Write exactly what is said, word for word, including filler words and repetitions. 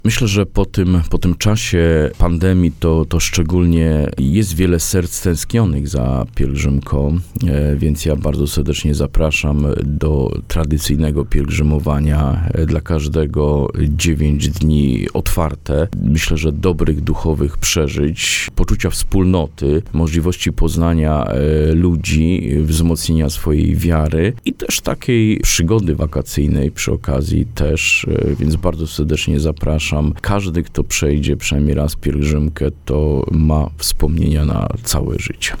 Myślę, że po tym, po tym czasie pandemii to, to szczególnie jest wiele serc tęsknionych za pielgrzymką, więc ja bardzo serdecznie zapraszam do tradycyjnego pielgrzymowania. Dla każdego dziewięć dni otwarte. Myślę, że dobrych duchowych przeżyć, poczucia wspólnoty, możliwości poznania ludzi, wzmocnienia swojej wiary i też takiej przygody wakacyjnej przy okazji też, więc bardzo serdecznie zapraszam. Każdy, kto przejdzie przynajmniej raz pielgrzymkę, to ma wspomnienia na całe życie.